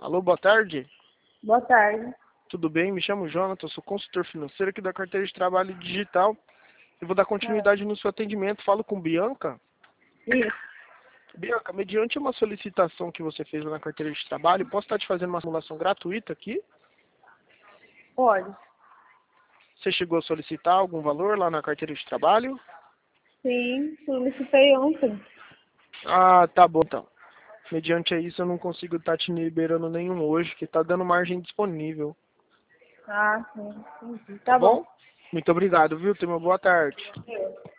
Alô, boa tarde. Boa tarde. Tudo bem? Me chamo Jonathan, sou consultor financeiro aqui da carteira de trabalho digital. Eu vou dar continuidade no seu atendimento. Falo com Bianca. Isso. Bianca, mediante uma solicitação que você fez lá na carteira de trabalho, posso estar te fazendo uma simulação gratuita aqui? Pode. Você chegou a solicitar algum valor lá na carteira de trabalho? Sim, solicitei ontem. Ah, tá bom então. Mediante a isso, eu não consigo estar te liberando nenhum hoje, que está dando margem disponível. Ah, sim. Entendi. Tá Tá bom. bom? Muito obrigado, viu? Tenha uma boa tarde.